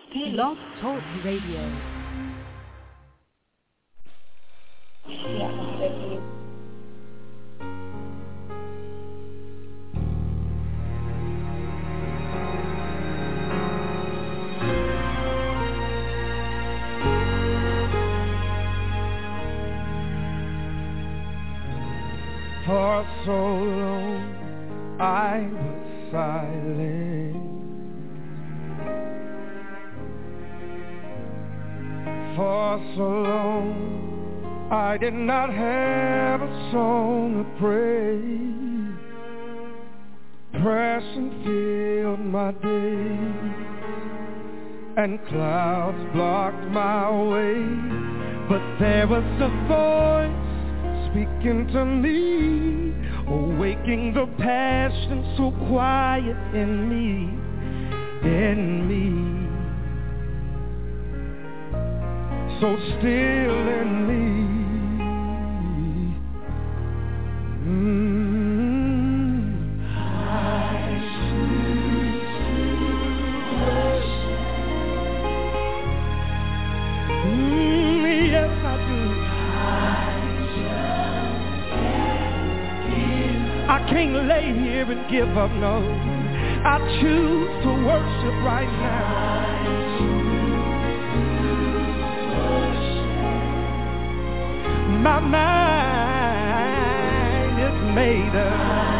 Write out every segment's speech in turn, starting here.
Blog Talk Radio. For so long I was silent. For so long I did not have a song to praise. Depression filled my days, and clouds blocked my way. But there was a voice speaking to me, awaking the passion so quiet in me, so still in me. I choose to worship. Yes, I do. I can't lay here and give up, no. I choose to worship right now. My mind is made up.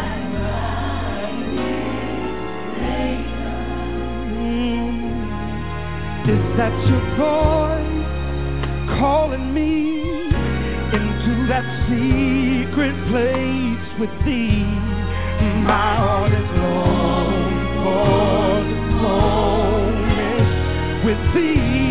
Is that your voice calling me into that secret place with thee? My heart is long for this moment with thee.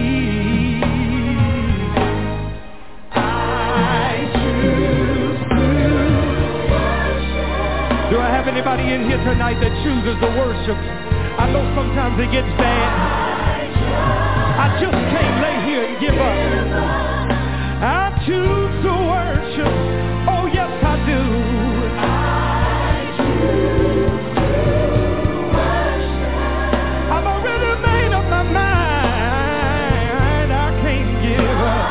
Do I have anybody in here tonight that chooses to worship? I know sometimes it gets bad. I just can't lay here and give up. I choose to worship. Oh yes, I do. I choose to worship. I've already made up my mind. I can't give up.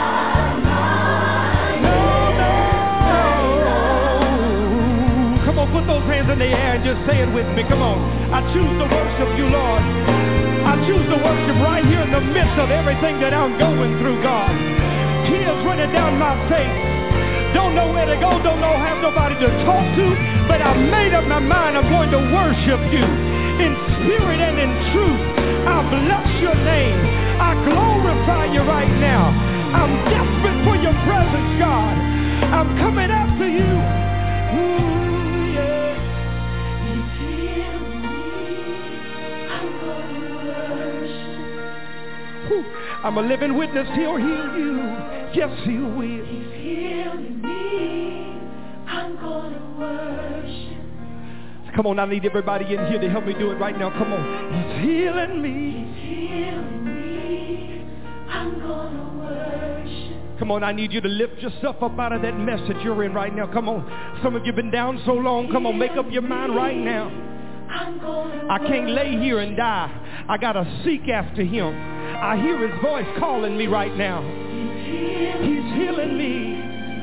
Put those hands in the air and just say it with me. Come on. I choose to worship you, Lord. I choose to worship right here in the midst of everything that I'm going through, God. Tears running down my face. Don't know where to go. Don't know, have nobody to talk to. But I made up my mind I'm going to worship you in spirit and in truth. I bless your name. I glorify you right now. I'm desperate for your presence, God. I'm coming after you. I'm a living witness, he'll heal you. Yes, he will. He's healing me. I'm gonna worship. Come on, I need everybody in here to help me do it right now. Come on. He's healing me. He's healing me. I'm gonna worship. Come on, I need you to lift yourself up out of that mess that you're in right now. Come on. Some of you have been down so long. Come on, make up your mind right now. I can't lay here and die. I gotta seek after him. I hear his voice calling me right now. He's healing me.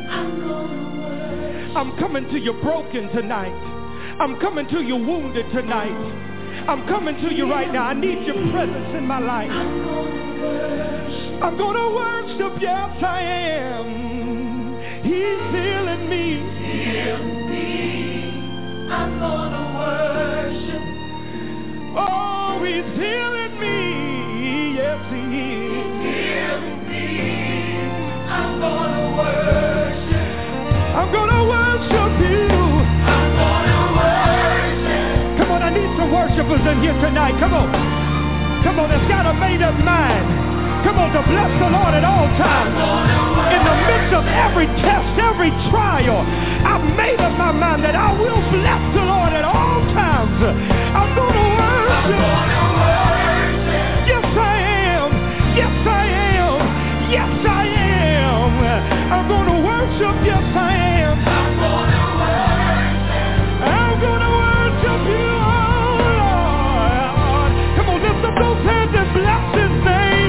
I'm coming to you broken tonight. I'm coming to you wounded tonight. I'm coming to you right now. I need your presence in my life. I'm gonna worship, yes I am. He's healing me. I'm gonna worship. Oh, he's healing me. Yes, he is. Healing me. I'm gonna worship. I'm gonna worship you. I'm gonna worship. Come on, I need some worshipers in here tonight. Come on. Come on, that's got a made up mind. Come on, to bless the Lord at all times. In the midst of every test, every trial, I've made up my mind that I will bless the Lord at all times. I'm gonna worship. Yes, I am. Yes, I am. Yes, I am. I'm gonna worship. Yes, I am. I'm gonna worship. I'm gonna worship you, oh Lord. Come on, lift up those hands and bless his name.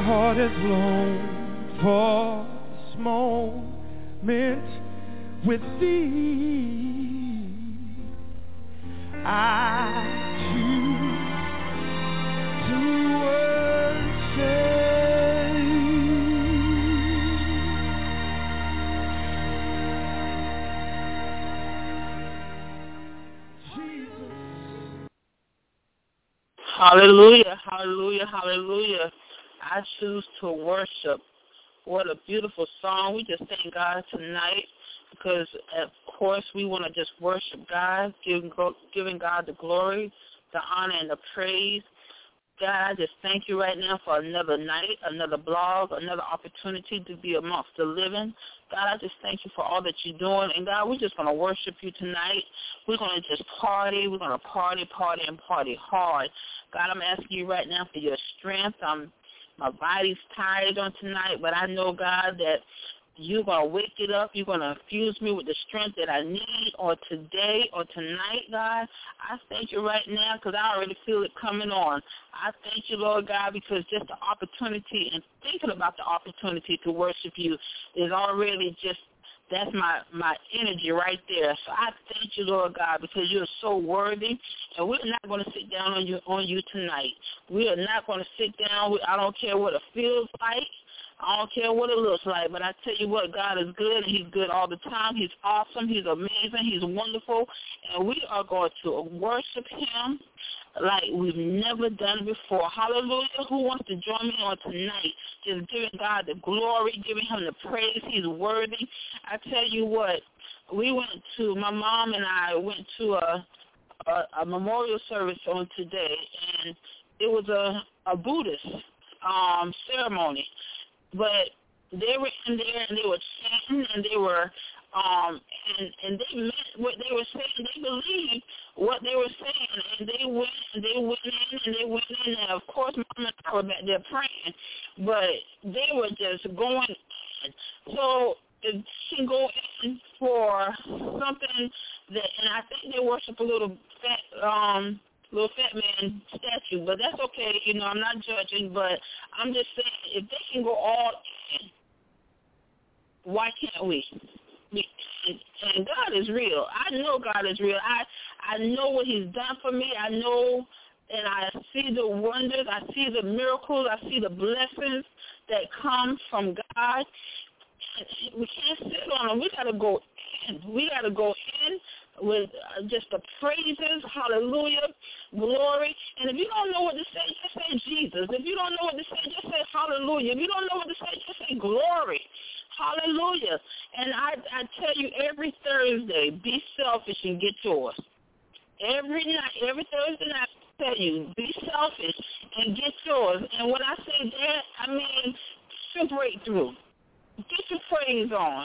My heart has longed for this moment with thee. I choose to worship. Hallelujah, hallelujah, hallelujah. I choose to worship. What a beautiful song. We just thank God tonight because, of course, we want to just worship God, giving God the glory, the honor, and the praise. God, I just thank you right now for another night, another blog, another opportunity to be amongst the living. God, I just thank you for all that you're doing. And, God, we're just going to worship you tonight. We're going to just party. We're going to party, and party hard. God, I'm asking you right now for your strength. My body's tired on tonight, but I know, God, that you're going to wake it up. You're going to infuse me with the strength that I need or today or tonight, God. I thank you right now because I already feel it coming on. I thank you, Lord God, because just the opportunity and thinking about the opportunity to worship you is already just, that's my energy right there. So I thank you, Lord God, because you're so worthy, and we're not going to sit down on you tonight. We are not going to sit down. I don't care what it feels like. I don't care what it looks like, but I tell you what, God is good, and he's good all the time. He's awesome. He's amazing. He's wonderful, and we are going to worship him like we've never done before. Hallelujah. Who wants to join me on tonight? Just giving God the glory, giving him the praise. He's worthy. I tell you what, my mom and I went to a memorial service on today, and it was a Buddhist ceremony. But they were in there and they were chanting and they were and they meant what they were saying. They believed what they were saying, and they went in, and of course Mom and I were back there praying, but they were just going in. So if she can go in for something that, and I think they worship a little fat man statue, but that's okay. You know, I'm not judging, but I'm just saying if they can go all in, why can't we? And God is real. I know God is real. I know what he's done for me. I know, and I see the wonders. I see the miracles. I see the blessings that come from God. We can't sit on them. We got to go in. We got to go in with just the praises, hallelujah, glory. And if you don't know what to say, just say Jesus. If you don't know what to say, just say hallelujah. If you don't know what to say, just say glory. Hallelujah. And I tell you, every Thursday, be selfish and get yours. Every Thursday night, I tell you, be selfish and get yours. And when I say that, I mean your breakthrough. Get your praise on.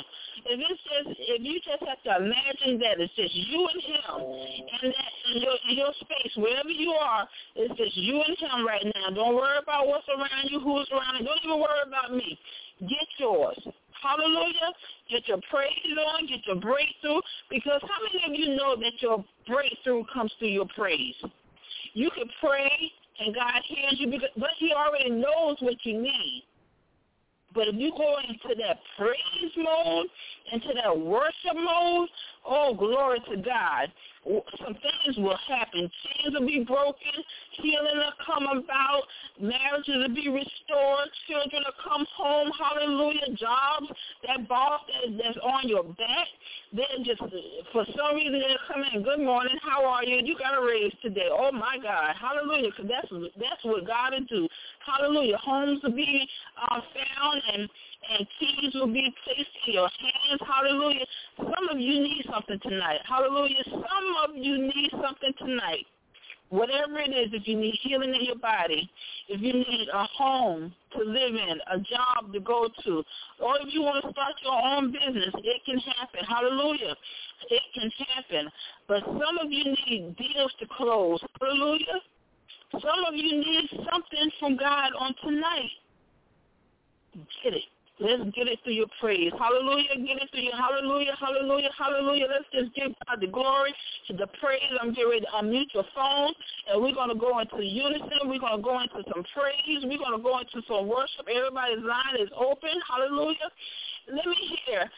If you just have to imagine that it's just you and him, and that in your space, wherever you are, it's just you and him right now. Don't worry about what's around you, who's around you. Don't even worry about me. Get yours. Hallelujah. Get your praise on. Get your breakthrough. Because how many of you know that your breakthrough comes through your praise? You can pray, and God hears you, but he already knows what you need. But if you go into that praise mode, into that worship mode, oh, glory to God, some things will happen. Chains will be broken. Healing will come about. Marriages will be restored. Children will come home. Hallelujah. Jobs, that boss that's on your back, they're just, for some reason, they'll come in, good morning, how are you? You got a raise today. Oh, my God. Hallelujah, because that's what God will do. Hallelujah. Homes will be found, and keys will be placed in your hands. Hallelujah. Some of you need something tonight. Hallelujah. Some of you need something tonight. Whatever it is, if you need healing in your body, if you need a home to live in, a job to go to, or if you want to start your own business, it can happen. Hallelujah. It can happen. But some of you need deals to close. Hallelujah. Some of you need something from God on tonight. Get it. Let's get it through your praise. Hallelujah. Get it through your hallelujah, hallelujah, hallelujah. Let's just give God the glory to the praise. I'm getting ready to unmute your phone, and we're going to go into unison. We're going to go into some praise. We're going to go into some worship. Everybody's line is open. Hallelujah. Let me hear.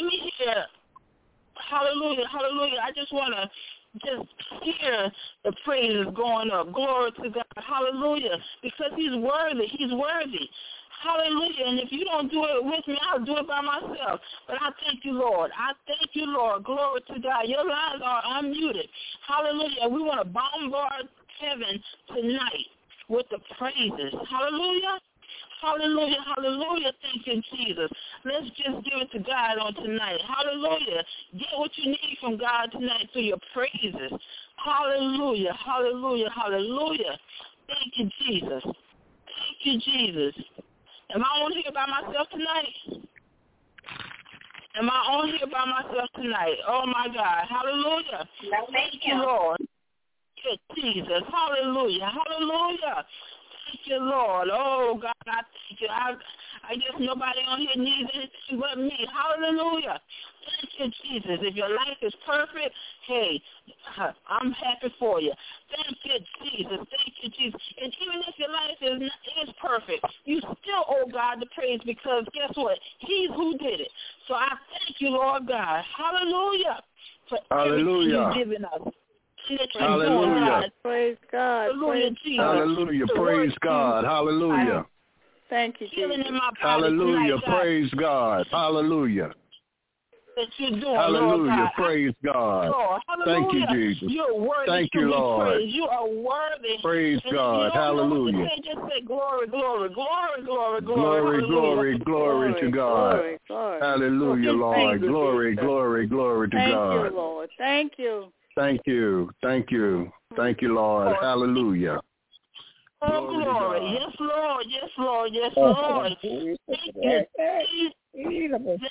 Hallelujah, hallelujah. I just want to just hear the praises going up. Glory to God. Hallelujah. Because he's worthy. He's worthy. Hallelujah. And if you don't do it with me, I'll do it by myself. But I thank you, Lord. I thank you, Lord. Glory to God. Your lines are unmuted. Hallelujah. We want to bombard heaven tonight with the praises. Hallelujah. Hallelujah, hallelujah. Thank you, Jesus. Let's just give it to God on tonight. Hallelujah. Get what you need from God tonight through your praises. Hallelujah, hallelujah, hallelujah. Thank you, Jesus. Thank you, Jesus. Am I on here by myself tonight? Am I on here by myself tonight? Oh, my God. Hallelujah. Thank you, Lord. Thank you, Jesus. Hallelujah, hallelujah. Thank you, Lord. Oh, God, I thank you. I guess nobody on here needs anything but me. Hallelujah. Thank you, Jesus. If your life is perfect, hey, I'm happy for you. Thank you, Jesus. Thank you, Jesus. And even if your life is perfect, you still owe God the praise because guess what? He's who did it. So I thank you, Lord God. Hallelujah. For everything you've given us. Hallelujah. Praise God. Hallelujah, Jesus. Hallelujah. Praise God. Hallelujah. Thank you, Jesus. Hallelujah. Praise God. Hallelujah. That you're doing, hallelujah. Praise God. Lord, thank you, Jesus. You're worthy. Thank you, Lord. Praised. You are worthy. Praise God. Hallelujah. You can't just say glory, glory, glory, glory, glory, glory, glory to God. Glory. Hallelujah, Lord. Glory, glory, glory to God. Thank you, Lord. Thank you. Thank you. Thank you. Thank you, Lord. Hallelujah. Oh, glory. Yes, Lord. Yes, Lord. Yes, Lord. Thank you. Jesus.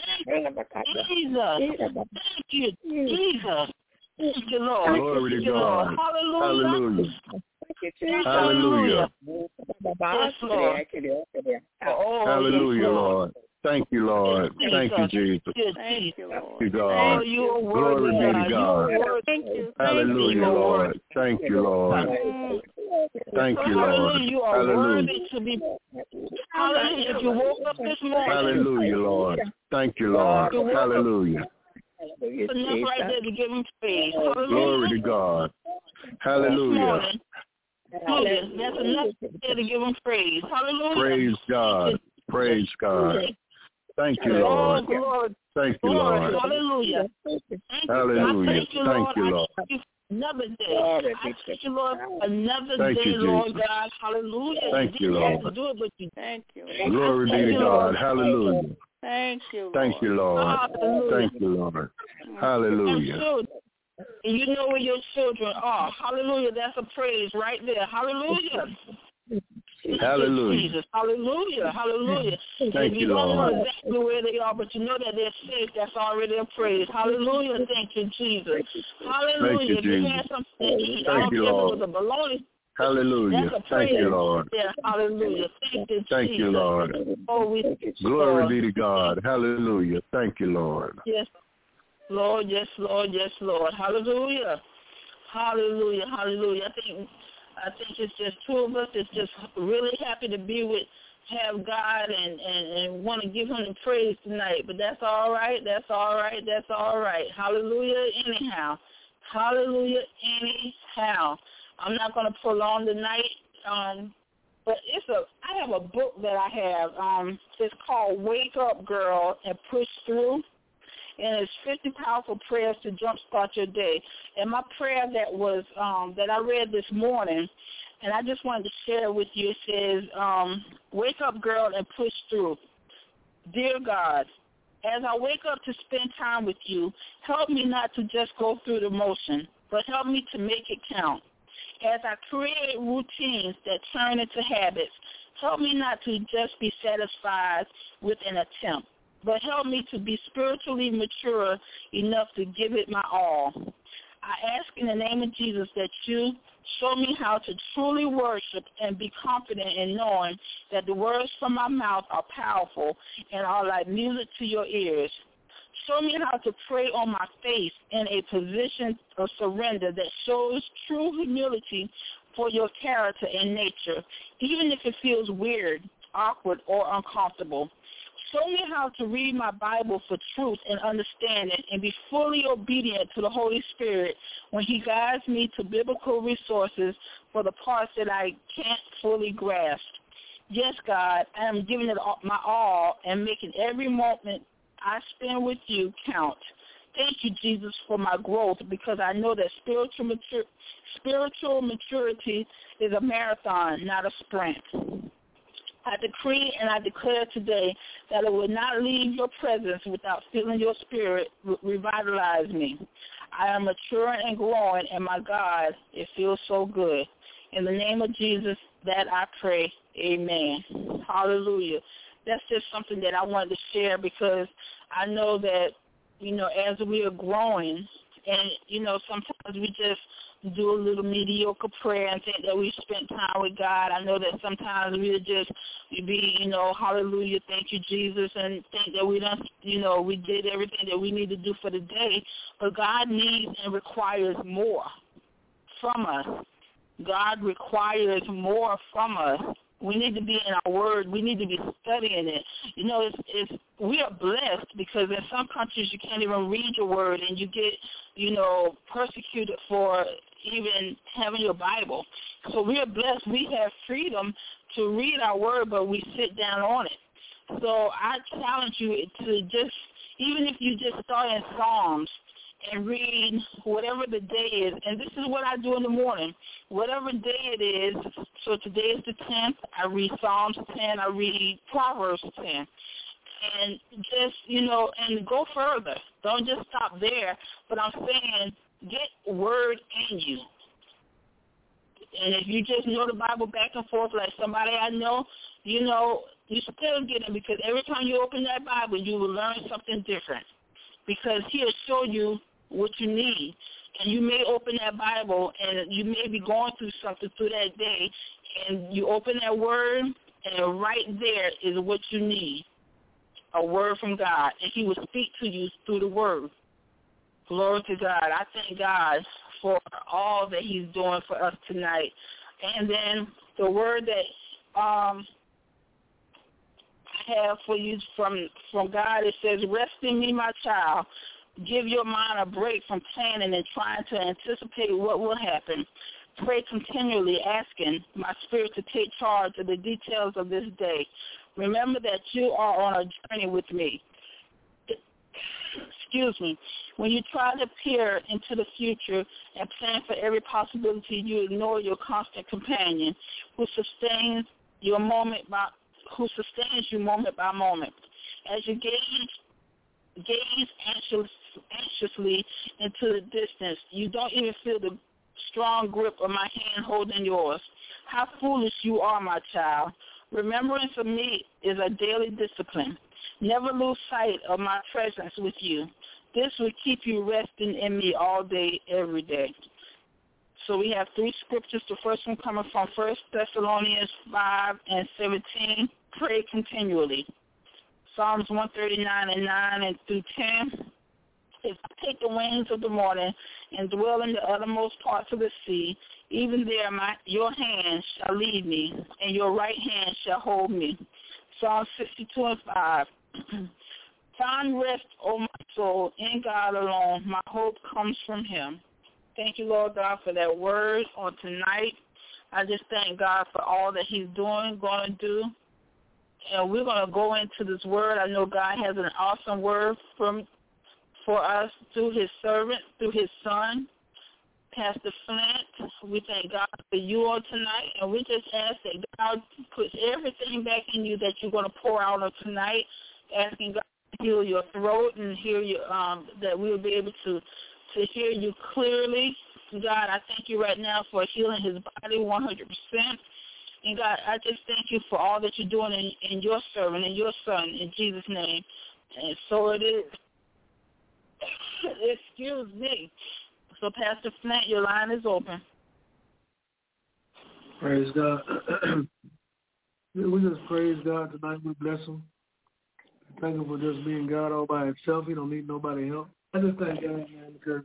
Thank you, Jesus. Thank you, Lord. Glory to God. Hallelujah. Hallelujah. Yes, Lord. Hallelujah, Lord. Thank you, Lord. Thank you, Jesus. Thank you, Lord. Thank you, God. Glory be to God. Thank you. Hallelujah, Lord. Thank you, Lord. Thank you, Lord. You are worthy to be. Hallelujah. If you woke up this morning. Hallelujah, Lord. Thank you, Lord. Hallelujah. Enough right there to give him praise. Glory to God. Hallelujah. Hallelujah. That's enough there to give him praise. Hallelujah. Praise God. Praise God. Thank you, Lord. Thank you, Lord. Hallelujah. Hallelujah. Thank you, Lord. Another day. I thank you, Lord, another day, Lord God. Hallelujah. Thank you, Lord. To do it, but you thank you. Glory be to God. Hallelujah. Thank you, Lord. Thank you, Lord. Thank you, Lord. Hallelujah. And you know where your children are. Hallelujah. That's a praise right there. Hallelujah. Hallelujah. Jesus. Hallelujah. Hallelujah. Thank you, Lord. You don't know exactly where they are, but you know that they're safe. That's already a praise. Hallelujah. Thank you, Jesus. Hallelujah. Thank you, if you Jesus. had something to eat, Thank you, Lord. with a bologna. Hallelujah. Thank you, Lord. Yeah, hallelujah. Thank you, Thank you, Lord. Glory be to God. Hallelujah. Thank you, Lord. Yes, Lord. Yes, Lord. Yes, Lord. Hallelujah. Hallelujah. Hallelujah. I think it's just two of us. It's just really happy to be with, have God and want to give him the praise tonight. But that's all right. That's all right. That's all right. Hallelujah. Anyhow. Hallelujah. Anyhow. I'm not going to prolong the night. But I have a book that I have. It's called Wake Up Girl and Push Through. And it's 50 powerful prayers to jumpstart your day. And my prayer that I read this morning, and I just wanted to share with you, it says, wake up, girl, and push through. Dear God, as I wake up to spend time with you, help me not to just go through the motion, but help me to make it count. As I create routines that turn into habits, help me not to just be satisfied with an attempt, but help me to be spiritually mature enough to give it my all. I ask in the name of Jesus that you Show me how to truly worship and be confident in knowing that the words from my mouth are powerful and are like music to your ears. Show me how to pray on my face in a position of surrender that shows true humility for your character and nature, even if it feels weird, awkward, or uncomfortable. Show me how to read my Bible for truth and understanding and be fully obedient to the Holy Spirit when he guides me to biblical resources for the parts that I can't fully grasp. Yes, God, I am giving it my all and making every moment I spend with you count. Thank you, Jesus, for my growth, because I know that spiritual maturity is a marathon, not a sprint. I decree and I declare today that I will not leave your presence without feeling your spirit revitalize me. I am maturing and growing, and my God, it feels so good. In the name of Jesus, that I pray, amen. Hallelujah. That's just something that I wanted to share because I know that, as we are growing, and, sometimes we just do a little mediocre prayer and think that we spent time with God. I know that sometimes we'll just be, hallelujah, thank you, Jesus, and think that we done, we did everything that we need to do for the day. But God needs and requires more from us. God requires more from us. We need to be in our word. We need to be studying it. We are blessed because in some countries you can't even read your word and you get, persecuted for even having your Bible. So we are blessed. We have freedom to read our word, but we sit down on it. So I challenge you to just, even if you just start in Psalms and read whatever the day is, and this is what I do in the morning, whatever day it is. So today is the 10th, I read Psalms 10, I read Proverbs 10. And just, and go further. Don't just stop there, but I'm saying get word in you. And if you just know the Bible back and forth like somebody I know, you still get it, because every time you open that Bible, you will learn something different, because he'll show you what you need. And you may open that Bible, and you may be going through something through that day, and you open that word, and right there is what you need, a word from God, and he will speak to you through the word. Glory to God. I thank God for all that he's doing for us tonight. And then the word that I have for you from God, it says, rest in me, my child. Give your mind a break from planning and trying to anticipate what will happen. Pray continually, asking my spirit to take charge of the details of this day. Remember that you are on a journey with me. When you try to peer into the future and plan for every possibility, you ignore your constant companion who sustains you moment by moment. As you gaze anxiously into the distance, you don't even feel the strong grip of my hand holding yours. How foolish you are, my child. Remembrance of me is a daily discipline. Never lose sight of my presence with you. This will keep you resting in me all day, every day. So we have 3 scriptures. The first one coming from 1 Thessalonians 5:17. Pray continually. Psalms 139:9 and through 10. If I take the wings of the morning and dwell in the uttermost parts of the sea, even there your hand shall lead me, and your right hand shall hold me. Psalm 62:5. Find rest, O my soul, in God alone. My hope comes from him. Thank you, Lord God, for that word on tonight. I just thank God for all that he's doing, going to do. And we're going to go into this word. I know God has an awesome word for us through his servant, through his son, Pastor Flint. We thank God for you all tonight, and we just ask that God puts everything back in you that you're going to pour out on tonight, asking God to heal your throat and hear you, that we'll be able to hear you clearly. God, I thank you right now for healing his body 100%. And God, I just thank you for all that you're doing in your servant and your son, in Jesus' name. And so it is. Excuse me. So, Pastor Flint, your line is open. Praise God. We just praise God tonight. We bless him. Thank him for just being God all by himself. He don't need nobody help. I just thank God, man, because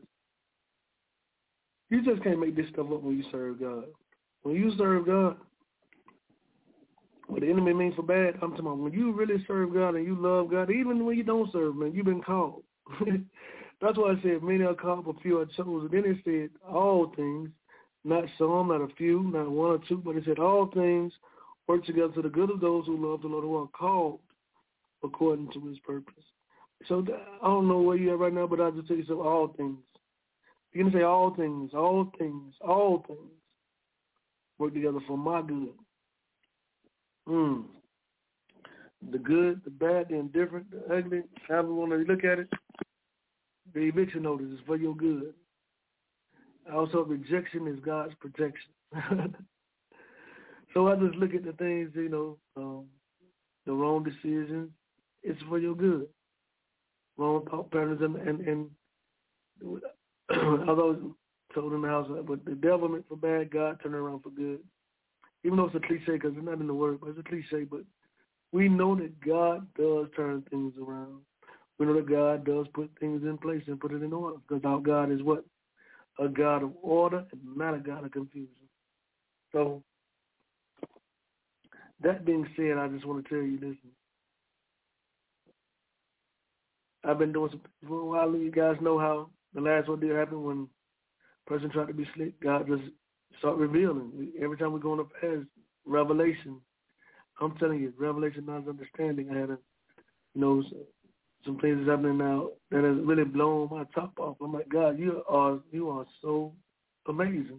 you just can't make this stuff up when you serve God. When you serve God, what the enemy means for bad, I'm talking about when you really serve God and you love God, even when you don't serve, man, you've been called. That's why I said many are called, but few are chosen. Then it said all things, not some, not a few, not one or two, but it said all things work together to the good of those who love the Lord, who are called according to his purpose. So I don't know where you're at right now, but I'll just tell you something, all things. You're going to say all things work together for my good. The good, the bad, the indifferent, the ugly, however you want to look at it, the eviction notice is for your good. Also, rejection is God's protection. So I just look at the things, the wrong decisions, it's for your good. Wrong thought patterns, and although told in the house, but the devil meant for bad, God turned around for good. Even though it's a cliche because it's not in the word, but it's a cliche, but we know that God does turn things around. We know that God does put things in place and put it in order, because our God is what? A God of order and not a God of confusion. So, that being said, I just want to tell you this. I've been doing some things for a while. You guys know how the last one did happen when a person tried to be slick. God just started revealing. Every time we go on a fast, revelation. I'm telling you, revelation, not understanding. I had some things that's happening now that has really blown my top off. I'm like, God, you are so amazing.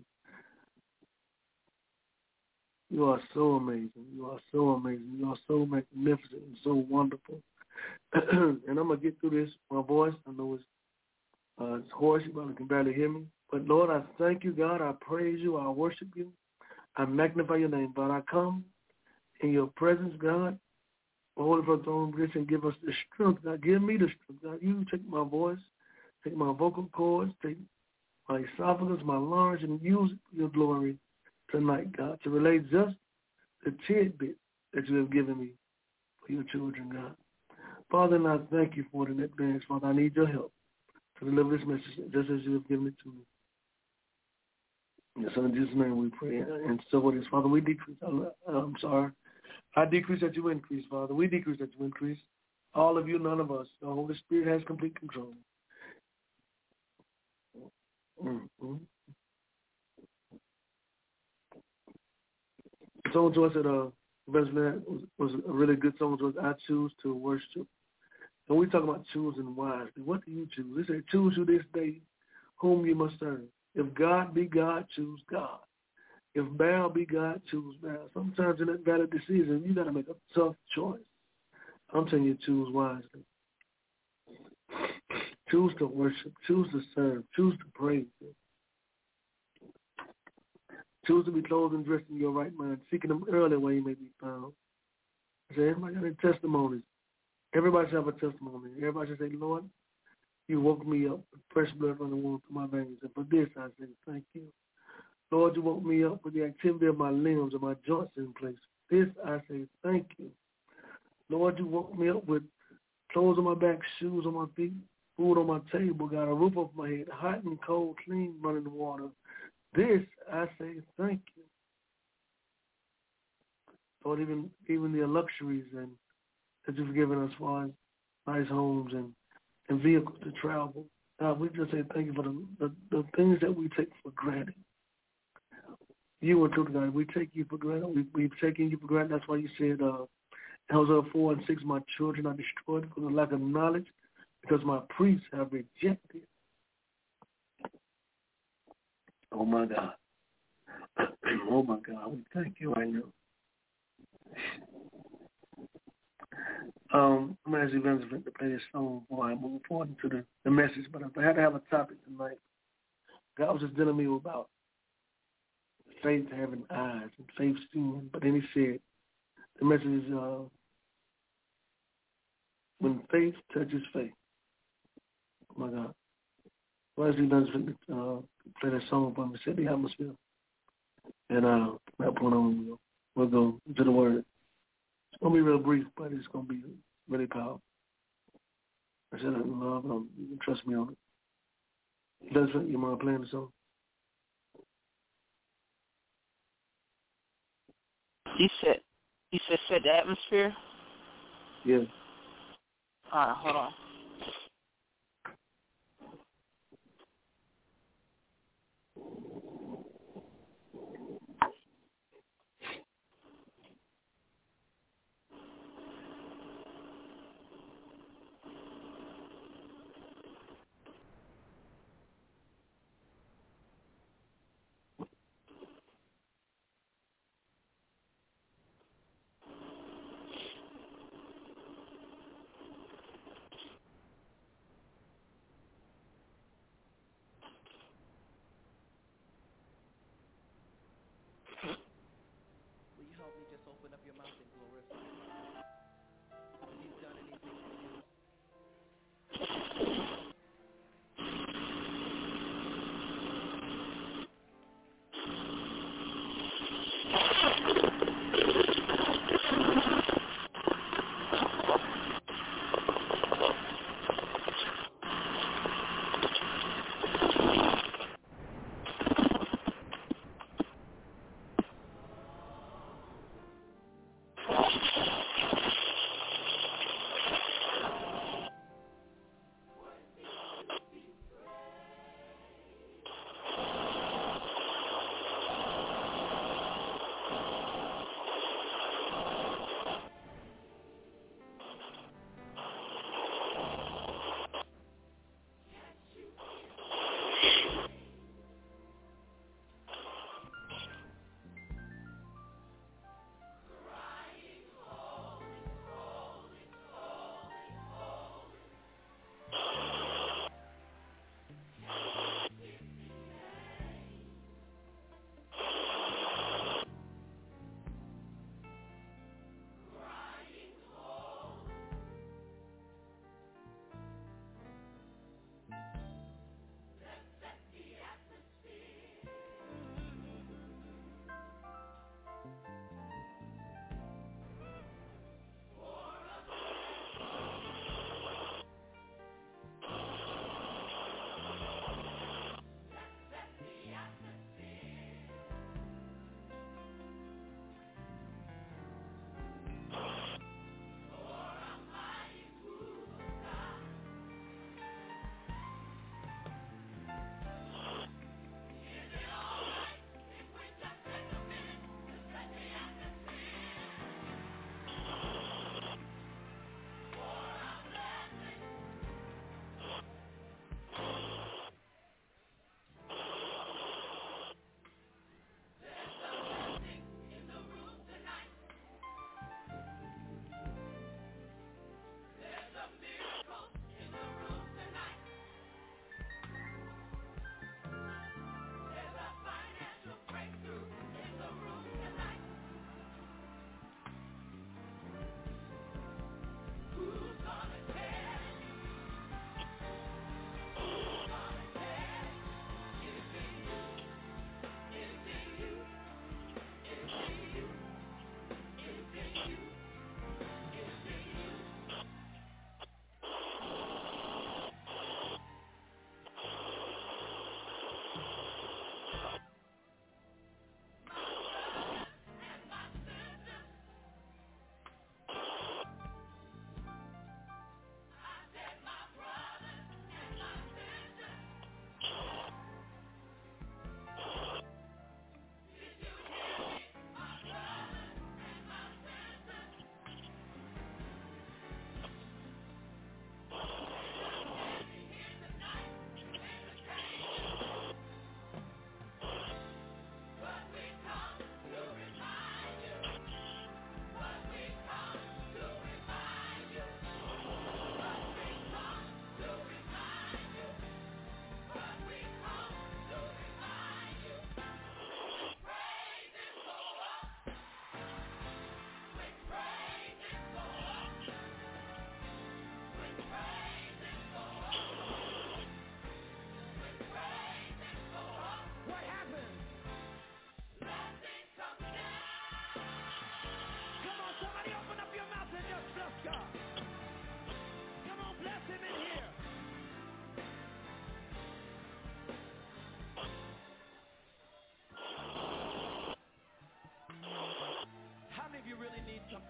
You are so amazing. You are so amazing. You are so magnificent and so wonderful. And I'm going to get through this. My voice, I know it's hoarse. You probably can barely hear me. But, Lord, I thank you, God. I praise you. I worship you. I magnify your name. But I come in your presence, God. Holy for the throne of grace, and give us the strength, God. Give me the strength, God. You take my voice, take my vocal cords, take my esophagus, my lungs, and use it for your glory tonight, God, to relate just the tidbit that you have given me for your children, God. Father, and I thank you for it in advance, Father. I need your help to deliver this message just as you have given it to me. In your Son Jesus' name we pray. And so it is, Father, we decrease. I'm sorry. I decrease that you increase, Father. We decrease that you increase. All of you, none of us. The Holy Spirit has complete control. Mm-hmm. Song to us at was a really good song to us. I choose to worship. And we talk about choosing wisely. What do you choose? They say, choose you this day whom you must serve. If God be God, choose God. If Baal be God, choose Baal. Sometimes in that valid decision, you got to make a tough choice. I'm telling you, choose wisely. Choose to worship. Choose to serve. Choose to praise. Choose to be clothed and dressed in your right mind, seeking them early where you may be found. I say, everybody got their testimonies. Everybody should have a testimony. Everybody should say, Lord, you woke me up with fresh blood running warm through my veins. And for this, I say, thank you. Lord, you woke me up with the activity of my limbs and my joints in place. This, I say, thank you. Lord, you woke me up with clothes on my back, shoes on my feet, food on my table, got a roof over my head, hot and cold, clean running water. This, I say, thank you. Lord, even the luxuries and that you've given us for nice homes and vehicles to travel. God, we just say thank you for the things that we take for granted. You are true, God. We take you for granted. We've taken you for granted. That's why you said, Hosea 4 and 6, my children are destroyed for the lack of knowledge, because my priests have rejected. Oh, my God. Oh, my God. We thank you right now. I'm going to ask Evangelist to play this song before I move forward into the message. But if I had to have a topic tonight, God was just dealing with me about faith having eyes and faith seeing. But then he said, the message is when faith touches faith. Oh, my God. Well, as he does play that song for me, set the atmosphere. And that point on, we'll go to the word. It's going to be real brief, but it's going to be really powerful. I said it in love. You can trust me on it. Desmond, you mind playing the song? You said set the atmosphere? Yeah. All right, hold on.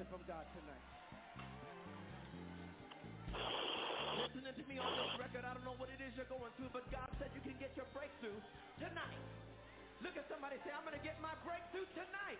blessing from God tonight. Listening to me on this record, I don't know what it is you're going through, but God said you can get your breakthrough tonight. Look at somebody, say, I'm going to get my breakthrough tonight.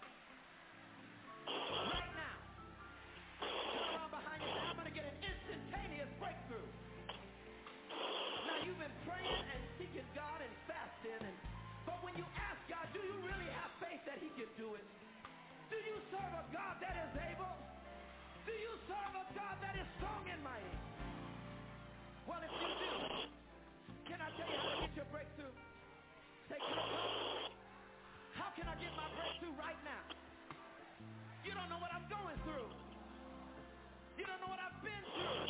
Right now. Turn around behind you and say, I'm going to get an instantaneous breakthrough. Now, you've been praying and seeking God and fasting, but when you ask God, do you really have faith that he can do it? Do you serve a God that is able? Do you serve a God that is strong and mighty? Well, if you do, can I tell you how to get your breakthrough? Say, how can I get my breakthrough right now? You don't know what I'm going through. You don't know what I've been through.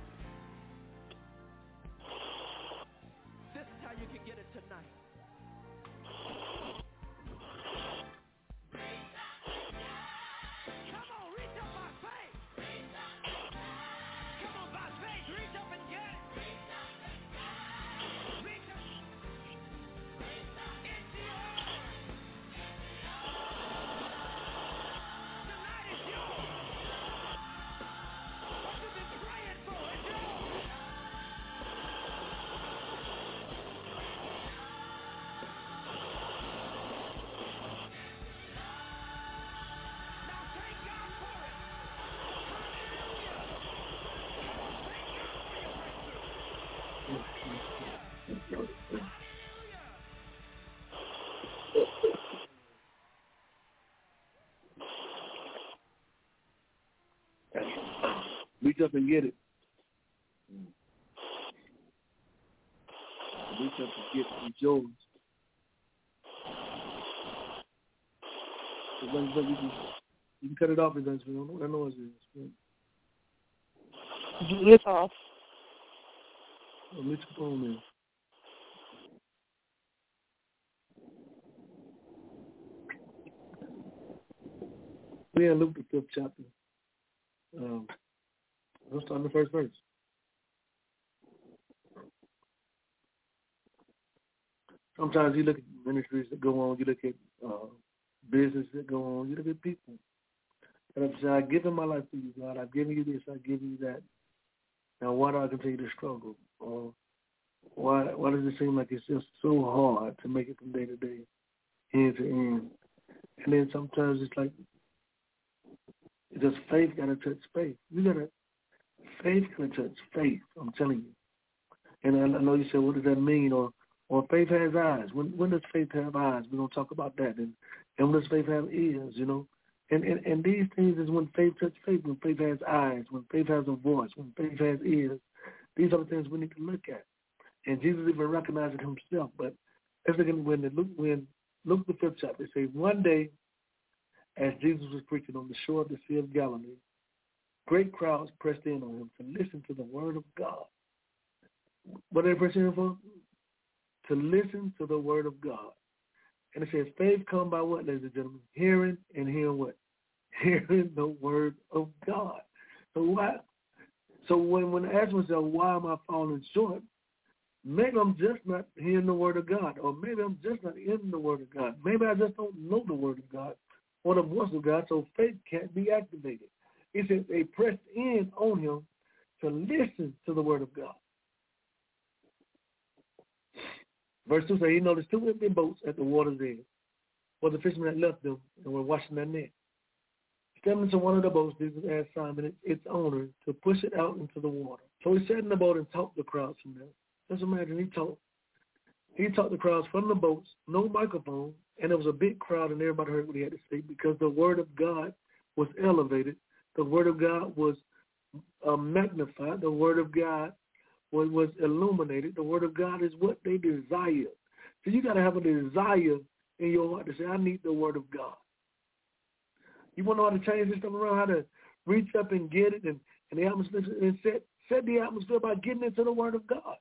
This is how you can get it tonight. Come on, reach up by faith. Come on, by faith, reach up and get it. Reach up. It's yours. Tonight is yours. What you've been praying for is yours. Now thank God for it. Hallelujah. Thank God for your breakthrough. Hallelujah. Reach up and get it. Reach up and get it. It's yours. You can cut it off, eventually. I know what noise is. It's off. Let your phone in. We're in Luke, the 5th chapter. Let's start in the first verse. Sometimes you look at ministries that go on, you look at business that go on, you look at people. And I'm saying, I've given my life to you, God. I've given you this, I've given you that. Now, why do I continue to struggle? Or why does it seem like it's just so hard to make it from day to day, end to end? And then sometimes it's like, just faith got to touch faith. Faith got to touch faith, I'm telling you. And I know you said, what does that mean? Or faith has eyes. When does faith have eyes? We're going to talk about that. And when does faith have ears, you know? And these things is when faith touches faith, when faith has eyes, when faith has a voice, when faith has ears. These are the things we need to look at. And Jesus even recognized it himself. But let's look at when Luke the 5th chapter, they say, one day, as Jesus was preaching on the shore of the Sea of Galilee, great crowds pressed in on him to listen to the word of God. What are they pressing in for? To listen to the word of God. And it says, faith come by what, ladies and gentlemen? Hearing, and hearing what? Hearing the word of God. So why? So when I ask myself, why am I falling short? Maybe I'm just not hearing the word of God, or maybe I'm just not in the word of God. Maybe I just don't know the word of God or the voice of God, so faith can't be activated. It says they pressed in on him to listen to the word of God. Verse 2 says, he noticed 2 empty boats at the water's edge, where the fishermen had left them and were washing their nets. Stepping into one of the boats, Jesus asked Simon, its owner, to push it out into the water. So he sat in the boat and taught the crowds from there. Just imagine, he taught the crowds from the boats, no microphone, and there was a big crowd, and everybody heard what he had to say because the word of God was elevated. The word of God was magnified. The word of God was illuminated. The word of God is what they desire. So you got to have a desire in your heart to say, I need the word of God. You want to know how to change this stuff around, how to reach up and get it, and the atmosphere, and set the atmosphere by getting into the word of God.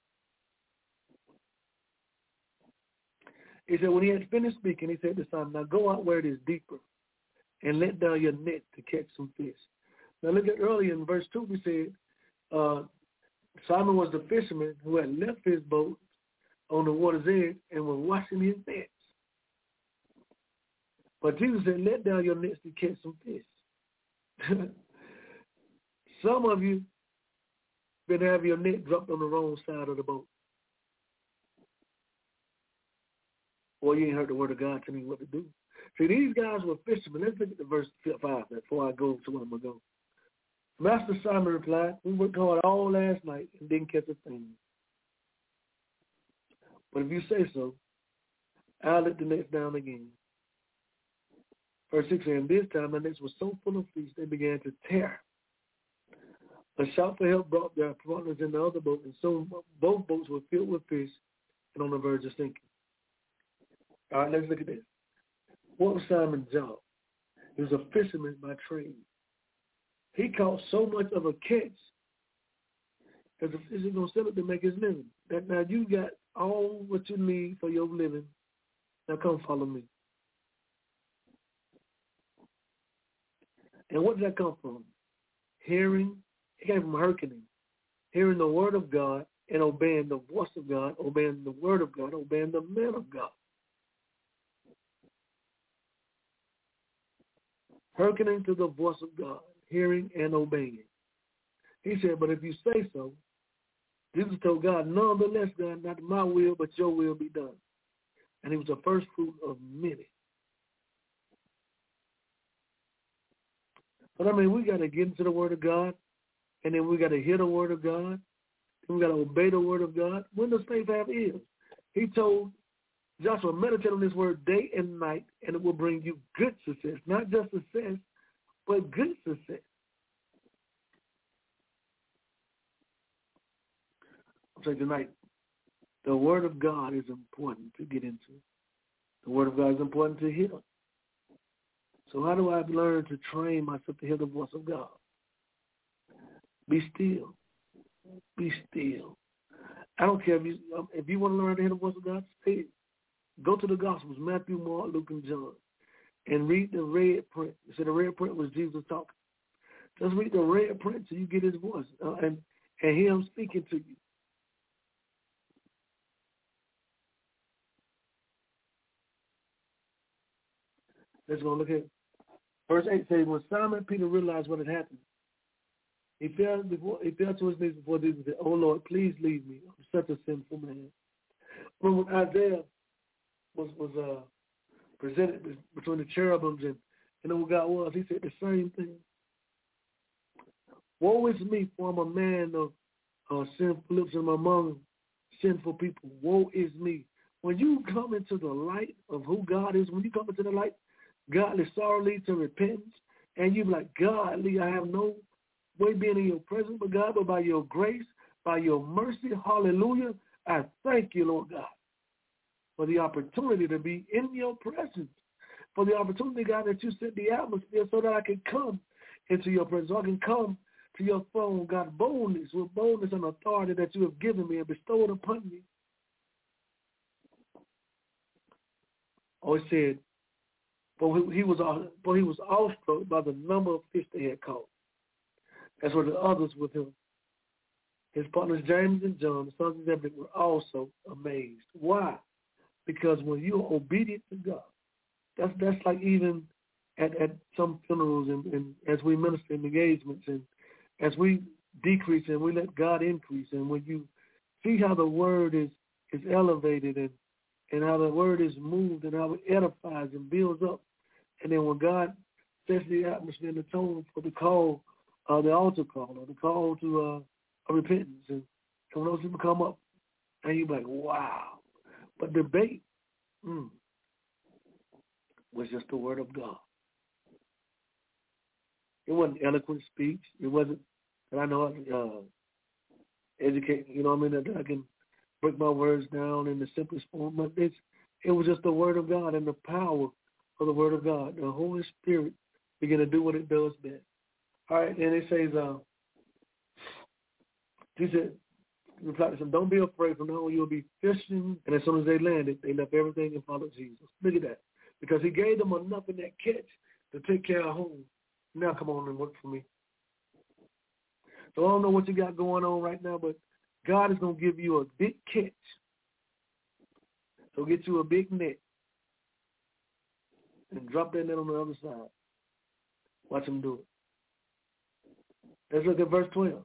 He said, when he had finished speaking, he said to Simon, now go out where it is deeper and let down your net to catch some fish. Now look at earlier in verse 2, we said Simon was the fisherman who had left his boat on the water's edge and was washing his nets. But Jesus said, let down your nets to catch some fish. Some of you been having your net dropped on the wrong side of the boat. Or you ain't heard the word of God telling you what to do. See, these guys were fishermen. Let's look at the verse 5 before I go to where I'm going to go. Master Simon replied, we worked hard all last night and didn't catch a thing. But if you say so, I'll let the nets down again. Verse 6 says, this time the nets were so full of fish they began to tear. A shout for help brought their partners in the other boat, and soon both boats were filled with fish and on the verge of sinking. All right, let's look at this. What was Simon's job? He was a fisherman by trade. He caught so much of a catch that the fisherman going to sell it to make his living. That now you got all what you need for your living. Now come follow me. And what did that come from? Hearing. It came from hearkening. Hearing the word of God and obeying the voice of God, obeying the word of God, obeying the man of God. Hearkening to the voice of God, hearing and obeying. He said, but if you say so, Jesus told God, nonetheless, God, not my will, but your will be done. And he was the first fruit of many. But I mean, we got to get into the word of God, and then we got to hear the word of God, and we got to obey the word of God. When does faith have ears? He told Joshua, meditate on this word day and night, and it will bring you good success. Not just success, but good success. So tonight, the word of God is important to get into. The word of God is important to hear. So how do I learn to train myself to hear the voice of God? Be still. Be still. I don't care if you want to learn to hear the voice of God, say it. Go to the Gospels, Matthew, Mark, Luke, and John, and read the red print. You see, the red print was Jesus talking. Just read the red print so you get his voice and hear him speaking to you. Let's go look at it. Verse 8 says, when Simon Peter realized what had happened, he fell to his knees before Jesus and said, oh, Lord, please leave me. I'm such a sinful man. When Isaiah was presented between the cherubims and who God was, he said the same thing. Woe is me, for I'm a man of sinful lips and among sinful people. Woe is me. When you come into the light of who God is, when you come into the light, godly sorrow leads to repentance, and you be like, godly, I have no way being in your presence, but God, but by your grace, by your mercy, hallelujah, I thank you, Lord God, for the opportunity to be in your presence, for the opportunity, God, that you set the atmosphere so that I can come into your presence, so I can come to your throne, God, with boldness and authority that you have given me and bestowed upon me. Oh, it said, for he was awestruck by the number of fish they had caught. As were the others with him. His partners James and John, the sons of Zebedee, were also amazed. Why? Because when you are obedient to God, that's like even at some funerals and as we minister in engagements and as we decrease and we let God increase, and when you see how the word is elevated and how the word is moved and how it edifies and builds up, and then when God sets the atmosphere and the tone for the call, the altar call, or the call to repentance, and when those people come up, and you're like, wow. But debate was just the word of God. It wasn't eloquent speech. It wasn't that I know educate, you know what I mean, that I can break my words down in the simplest form, but it was just the word of God and the power of the word of God. The Holy Spirit began to do what it does best. All right, and it says, he said, replied to them, don't be afraid, from now on you'll be fishing. And as soon as they landed, they left everything and followed Jesus. Look at that. Because he gave them enough in that catch to take care of home. Now come on and work for me. So I don't know what you got going on right now, but God is going to give you a big catch. So get you a big net and drop that net on the other side. Watch him do it. Let's look at verse 12.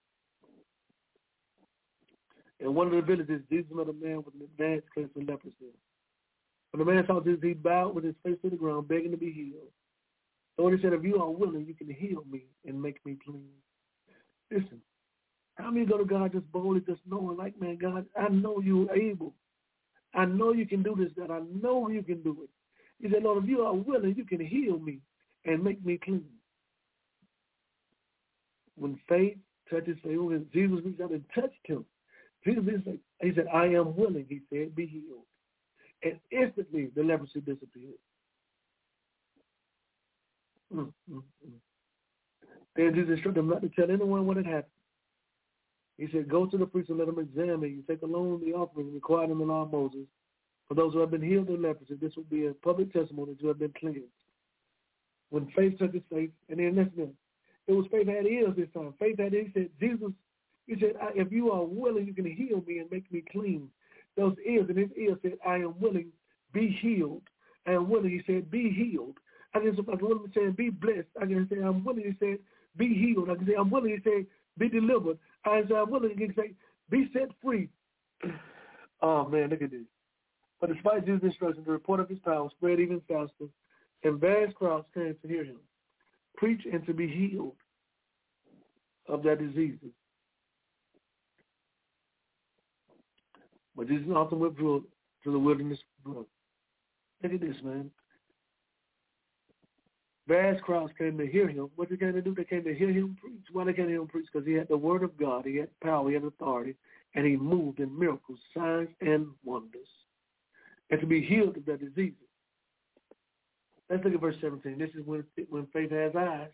In one of the villages, Jesus met a man with an advanced case of leprosy. When the man saw Jesus, he bowed with his face to the ground, begging to be healed. Lord, he said, if you are willing, you can heal me and make me clean. Listen, how many go to God just boldly, just knowing, like, man, God, I know you're able. I know you can do this, God. I know you can do it. He said, Lord, if you are willing, you can heal me and make me clean. When faith touches faith, when Jesus reached out and touched him, Jesus said, he said, I am willing, he said, be healed. And instantly the leprosy disappeared. Then Jesus instructed him not to tell anyone what had happened. He said, go to the priest and let him examine you. Take alone the offering required in the law of Moses. For those who have been healed of leprosy, this will be a public testimony that you have been cleansed. When faith touches faith, and then listen, it was faith had ears this time. Faith had ears. He said, Jesus, he said, if you are willing, you can heal me and make me clean. Those ears, and his ears said, I am willing, be healed. I am willing, he said, be healed. I can say, be blessed. I can say, I'm willing, he said, be healed. I can say, I'm willing, he said, be delivered. I can say, I'm willing, he can say, be set free. Oh, man, look at this. But despite Jesus' instructions, the report of his power spread even faster, and vast crowds came to hear him preach and to be healed of their diseases. But Jesus often withdrew to the wilderness. Look at this, man. Vast crowds came to hear him. What they came to do? They came to hear him preach. Why they came to hear him preach? Because he had the word of God. He had power. He had authority. And he moved in miracles, signs, and wonders. And to be healed of their diseases. Let's look at verse 17. This is when faith has eyes.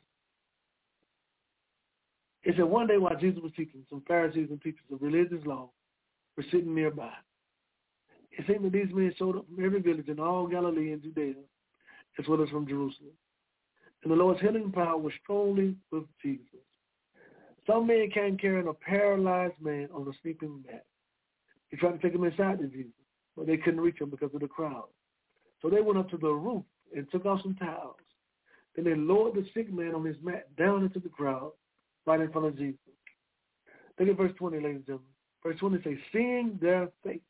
It said, one day while Jesus was teaching, some Pharisees and teachers of religious law were sitting nearby. It seemed that these men showed up from every village in all Galilee and Judea, as well as from Jerusalem. And the Lord's healing power was strongly with Jesus. Some men came carrying a paralyzed man on a sleeping mat. They tried to take him inside to Jesus, but they couldn't reach him because of the crowd. So they went up to the roof and took off some towels. Then they lowered the sick man on his mat down into the crowd, right in front of Jesus. Look at verse 20, ladies and gentlemen. Verse 20 says, seeing their faith.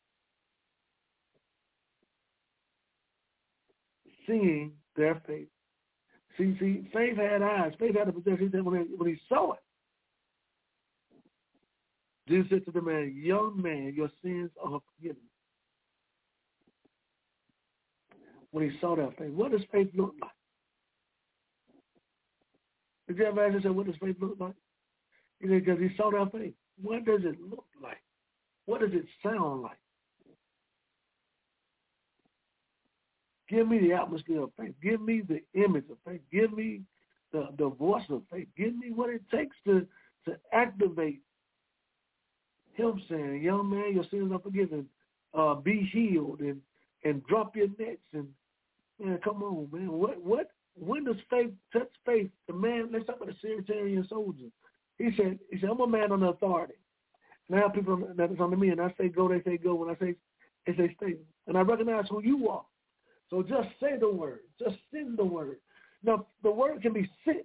Seeing their faith. See, faith had eyes. Faith had a possession. He said when he saw it, Jesus said to the man, young man, your sins are forgiven. When he saw that faith, what does faith look like? Did you ever ask yourself, what does faith look like? He said, because he saw that faith. What does it look like? What does it sound like? Give me the atmosphere of faith. Give me the image of faith. Give me the voice of faith. Give me what it takes to activate him saying, young man, your sins are forgiven. Be healed and drop your nets. And man, come on, man. When does faith touch faith? The man, let's talk about the Syrian soldier. He said, I'm a man under authority. And I have people that is under me, and I say go, they say go. When I say, they say stay. And I recognize who you are. So just say the word. Just send the word. Now, the word can be sent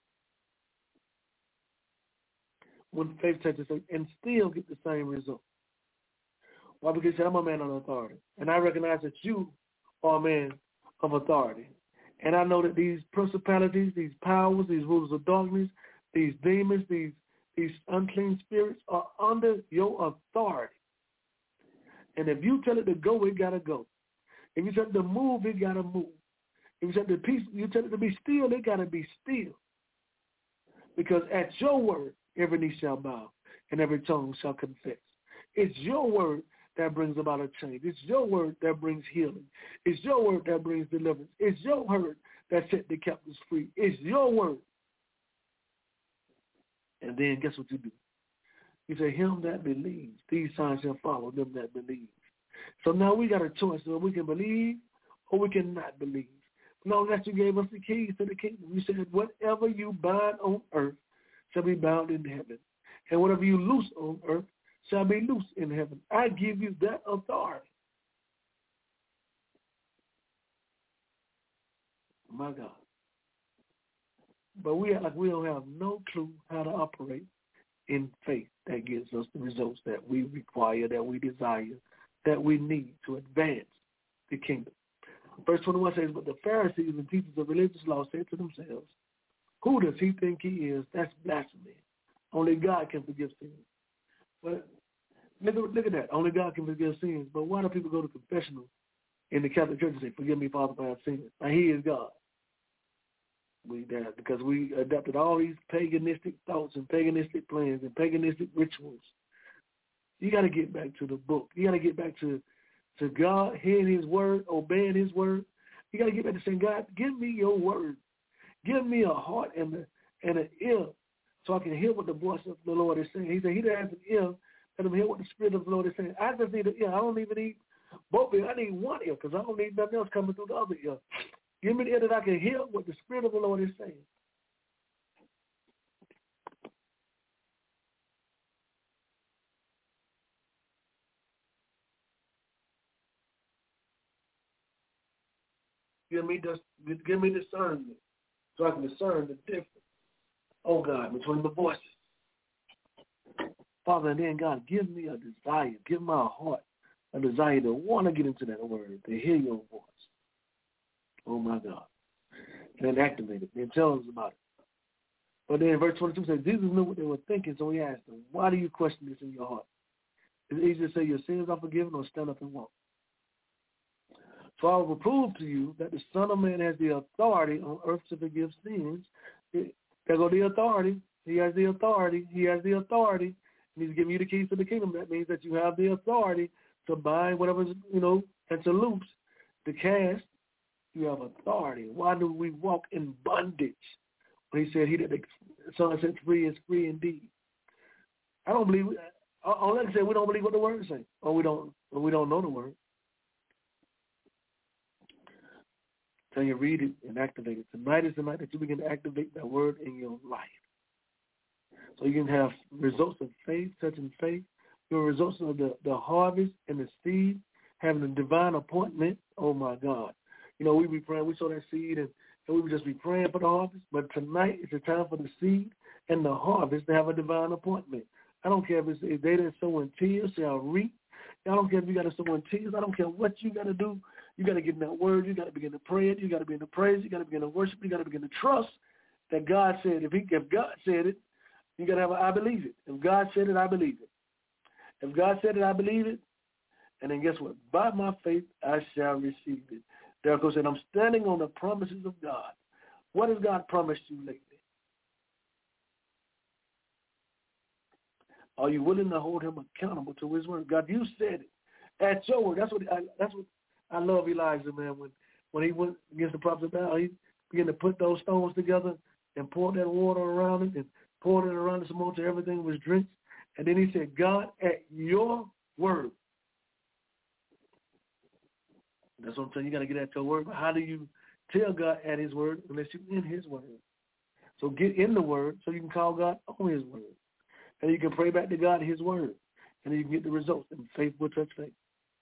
when faith touches faith and still get the same result. Why? Because I'm a man of authority. And I recognize that you are a man of authority. And I know that these principalities, these powers, these rulers of darkness, these demons, these unclean spirits are under your authority. And if you tell it to go, it got to go. If you tell it to move, it got to move. If you tell it to peace, you tell it to be still, it got to be still. Because at your word, every knee shall bow and every tongue shall confess. It's your word that brings about a change. It's your word that brings healing. It's your word that brings deliverance. It's your word that set the captives free. It's your word. And then guess what you do? You say, him that believes, these signs shall follow them that believe. So now we got a choice. So we can believe or we cannot believe. No, that you gave us the keys to the kingdom. You said, whatever you bind on earth shall be bound in heaven. And whatever you loose on earth shall be loose in heaven. I give you that authority. My God. But we act like we don't have no clue how to operate in faith that gives us the results that we require, that we desire, that we need to advance the kingdom. Verse 21 says, but the Pharisees and teachers of religious law said to themselves, who does he think he is? That's blasphemy. Only God can forgive sins. But look at that. Only God can forgive sins. But why do people go to confessional in the Catholic Church and say, forgive me, Father, for I have sinned? Now, he is God. Because we adopted all these paganistic thoughts and paganistic plans and paganistic rituals. You got to get back to the book. You got to get back to God, hearing his word, obeying his word. You got to get back to saying, God, give me your word. Give me a heart and an ear so I can hear what the voice of the Lord is saying. He said, he that has an ear, let him hear what the Spirit of the Lord is saying. I just need an ear. I don't even need both ears. I need one ear because I don't need nothing else coming through the other ear. Give me the ear that I can hear what the Spirit of the Lord is saying. Give me discernment so I can discern the difference, oh God, between the voices. Father, and then God, give me a desire, give my heart a desire to want to get into that word, to hear your voice. Oh my God. And then activate it, then tell us about it. But then verse 22 says, Jesus knew what they were thinking, so he asked them, why do you question this in your heart? It's easy to say your sins are forgiven or stand up and walk. So I will prove to you that the Son of Man has the authority on earth to forgive sins. There go the authority. He has the authority. He has the authority. And he's giving you the keys to the kingdom. That means that you have the authority to bind whatever's, and to loose, to cast. You have authority. Why do we walk in bondage? When he said, he that the Son set free is free indeed. I don't believe, like I said, we don't believe what the word says. Or we don't know the word. So you read it and activate it. Tonight is the night that you begin to activate that word in your life. So you can have results of faith, touching faith, your results of the harvest and the seed, having a divine appointment. Oh, my God. We be praying, we sow that seed, and we would just be praying for the harvest. But tonight is the time for the seed and the harvest to have a divine appointment. I don't care if they that sow in tears shall reap. I don't care if you got to sow in tears. I don't care what you got to do. You got to get in that word. You got to begin to pray it. You got to begin to praise. You got to begin to worship. You got to begin to trust that God said. If God said it, you got to have I believe it. If God said it, I believe it. If God said it, I believe it. And then guess what? By my faith, I shall receive it. Therefore said, I'm standing on the promises of God. What has God promised you lately? Are you willing to hold him accountable to his word? God, you said it. At your word. That's what I love Elijah, man. When he went against the prophets of Baal, he began to put those stones together and pour that water around it and poured it around it some more till everything was drenched. And then he said, God, at your word. That's what I'm saying. You got to get at your word. But how do you tell God at his word unless you're in his word? So get in the word so you can call God on his word. And you can pray back to God his word. And then you can get the results. And faith will touch faith.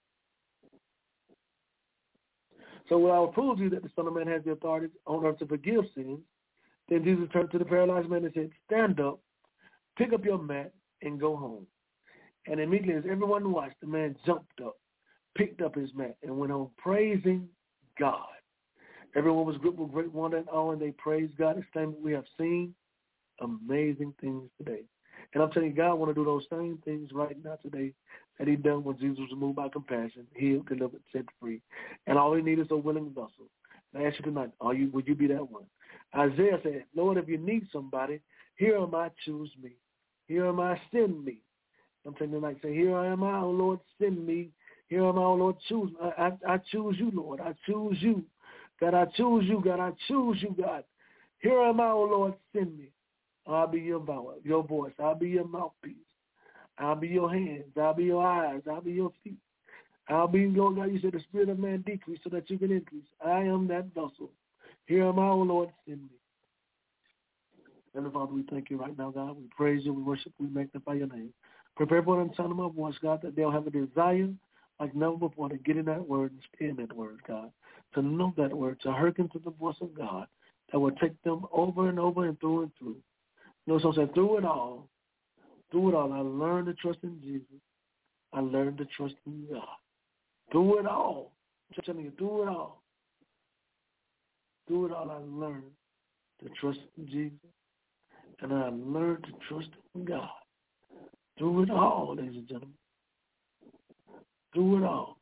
So when I will prove to you that the Son of Man has the authority on earth to forgive sins, then Jesus turned to the paralyzed man and said, stand up, pick up your mat, and go home. And immediately as everyone watched, the man jumped up, picked up his mat, and went on praising God. Everyone was gripped with great wonder and awe, and they praised God, exclaiming, we have seen amazing things today. And I'm telling you, God want to do those same things right now today that he done when Jesus was moved by compassion, healed, delivered, set free. And all he needs is a willing vessel. And I ask you tonight, would you be that one? Isaiah said, Lord, if you need somebody, here am I, choose me. Here am I, send me. I'm saying tonight, say, here I am, I, O Lord, send me. Here am I, O Lord, choose me. I choose you, Lord. I choose you. God, I choose you, God. I choose you, God. Here am I, O Lord, send me. I'll be your voice. I'll be your mouthpiece. I'll be your hands. I'll be your eyes. I'll be your feet. I'll be, Lord God, you said the spirit of man decrease so that you can increase. I am that vessel. Here am I, O Lord, send me. And Father, we thank you right now, God. We praise you. We worship. We magnify your name. Prepare for them, sound of my voice, God, that they'll have a desire like never before to get in that word and stay in that word, God, to know that word, to hearken to the voice of God, that will take them over and over and through and through. You know, so I said, through it all, I learned to trust in Jesus. I learned to trust in God. Through it all, I'm telling you, through it all, I learned to trust in Jesus. And I learned to trust in God. Through it all, ladies and gentlemen. Through it all.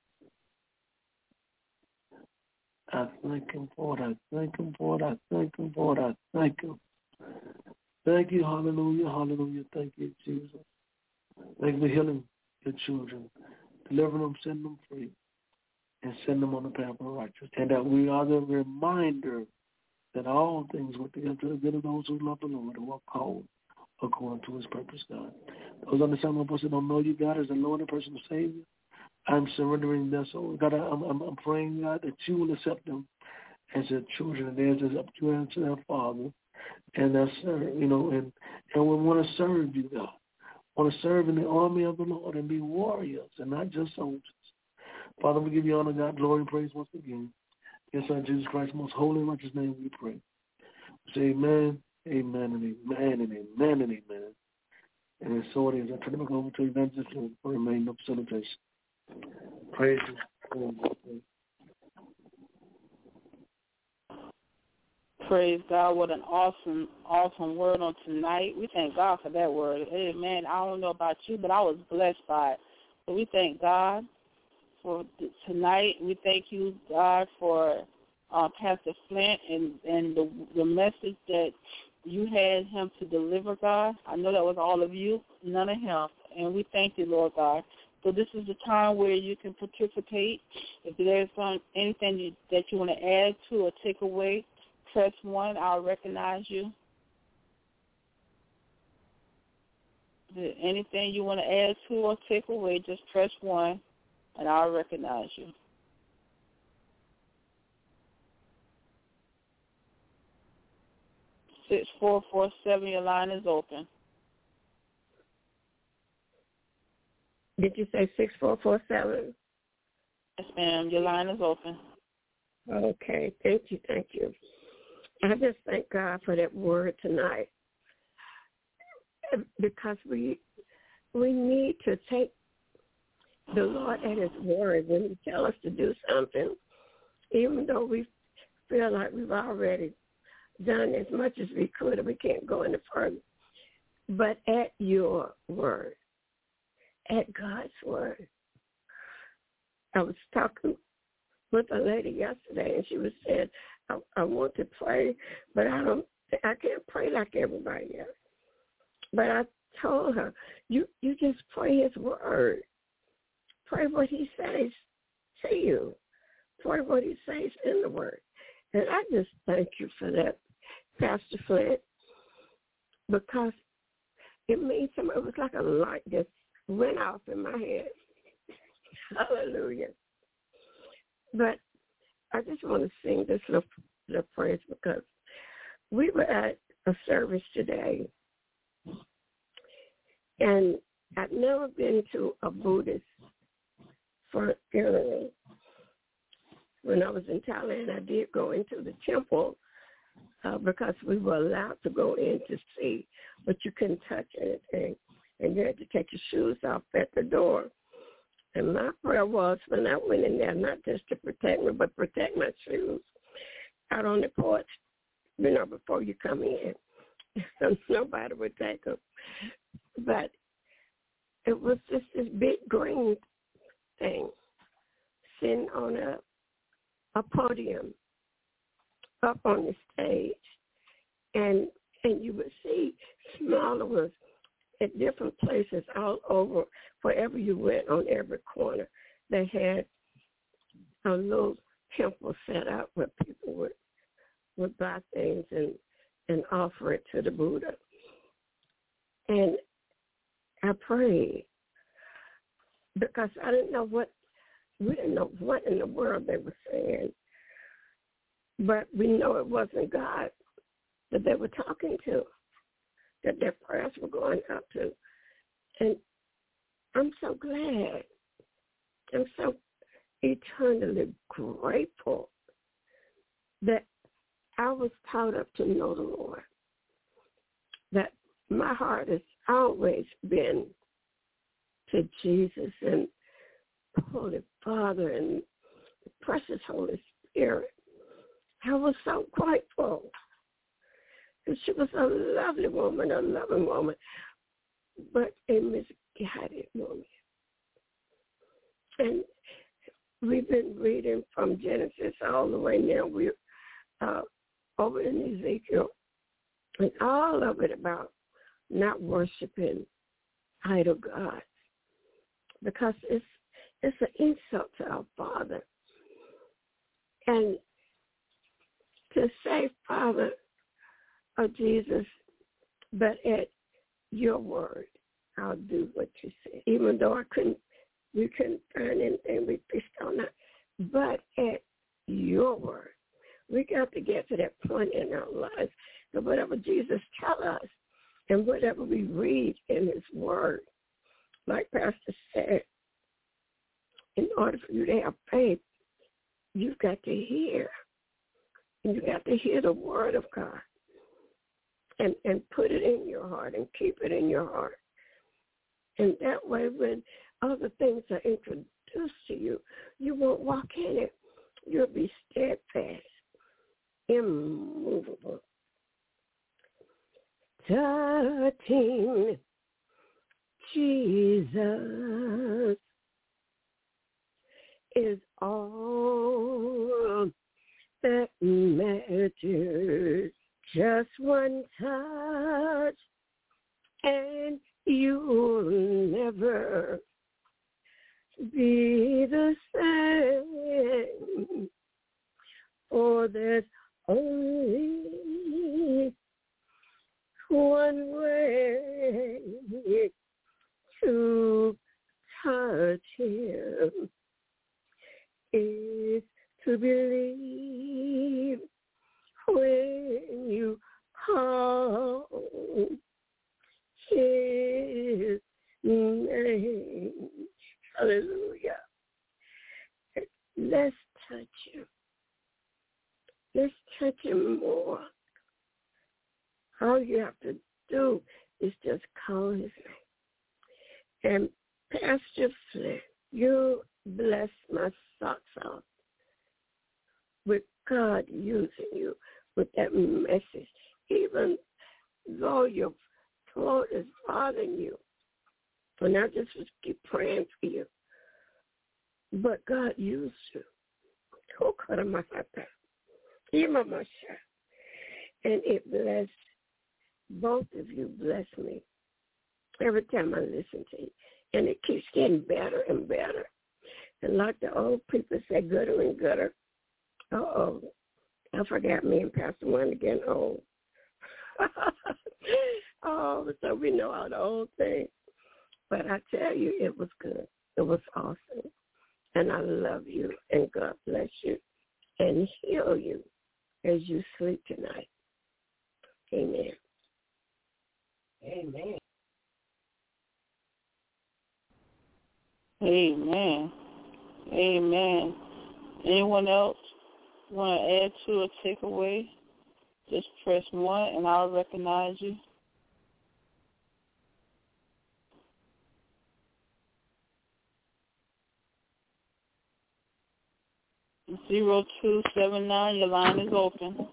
I thank him for it. I thank him for it. I thank him for it. I thank him. Thank you. Hallelujah. Hallelujah. Thank you, Jesus. Thank you for healing your children, delivering them, setting them free, and setting them on the path of righteousness. And that we are the reminder that all things work together to the good of those who love the Lord and are called according to his purpose, God. Those on the sound of my voice that don't know you, God, as the Lord and personal Savior, I'm surrendering their soul. God, I'm praying, God, that you will accept them as your children, and theirs is up to you and to their Father. And that's, and we want to serve you, God. Want to serve in the army of the Lord and be warriors and not just soldiers. Father, we give you honor, God, glory, and praise once again. In your Son, Jesus Christ's most holy and righteous name we pray. We say amen, amen, and amen, and amen, and amen. And so it is. I turn it back over to Evangelist for the remainder of facilitation. Praise you. Praise God. What an awesome, awesome word on tonight. We thank God for that word. Amen. I don't know about you, but I was blessed by it. So we thank God for tonight. We thank you, God, for Pastor Flint and the message that you had him to deliver, God. I know that was all of you, none of him. And we thank you, Lord God. So this is the time where you can participate. If there's anything that you want to add to or take away, press 1. I'll recognize you. Is there anything you want to add to or take away, just press 1, and I'll recognize you. Six 447, your line is open. Did you say 6447? Yes, ma'am. Your line is open. Okay. Thank you. I just thank God for that word tonight, because we need to take the Lord at his word when he tells us to do something, even though we feel like we've already done as much as we could and we can't go any further. But at your word, at God's word. I was talking with a lady yesterday, and she was saying, I want to pray, but I can't pray like everybody else. But I told her, you just pray his word. Pray what he says to you. Pray what he says in the word. And I just thank you for that, Pastor Flint, because it means something. It was like a light just went off in my head. Hallelujah. But I just want to sing this little praise, because we were at a service today, and I've never been to a Buddhist funeral. When I was in Thailand, I did go into the temple because we were allowed to go in to see, but you couldn't touch anything, and you had to take your shoes off at the door. And my prayer was, when I went in there, not just to protect me, but protect my shoes out on the porch, before you come in, so nobody would take them. But it was just this big green thing sitting on a podium up on the stage, and you would see smaller ones at different places all over. Wherever you went, on every corner, they had a little temple set up where people would buy things and offer it to the Buddha. And I prayed, because we didn't know what in the world they were saying, but we know it wasn't God that they were talking to, that their prayers were going up to. And I'm so glad. I'm so eternally grateful that I was taught up to know the Lord, that my heart has always been to Jesus and the Holy Father and the precious Holy Spirit. I was so grateful. And she was a lovely woman, a loving woman, but a misguided woman. And we've been reading from Genesis all the way now. We're over in Ezekiel, and all of it about not worshiping idol gods, because it's an insult to our Father. And to say, Father, or Jesus, but at your word, I'll do what you say. Even though we couldn't find anything we fished on that, but at your word. We got to get to that point in our lives that whatever Jesus tells us and whatever we read in his word, like Pastor said, in order for you to have faith, you've got to hear. And you got to hear the word of God and put it in your heart and keep it in your heart. And that way, when other things are introduced to you, you won't walk in it. You'll be steadfast, immovable. Touching Jesus is all that matters. Just one touch and you'll never be the same. For there's only one way to touch him, is to believe when you call his name. Hallelujah. Let's touch him. Let's touch him more. All you have to do is just call his name. And Pastor Flynn, you bless my socks off with God using you with that message. Even though your throat is bothering you, and I just keep praying for you. But God used you. Who could have my heart? Even my shot. And it blessed both of you. Bless me every time I listen to you. And it keeps getting better and better. And like the old people say, gooder and gooder. Uh-oh. I forgot me and Pastor One again. Oh. Oh, so we know all the old things. But I tell you, it was good. It was awesome. And I love you, and God bless you and heal you as you sleep tonight. Amen. Amen. Amen. Amen. Anyone else want to add to or take away? Just press 1 and I'll recognize you. 0279, your line is open.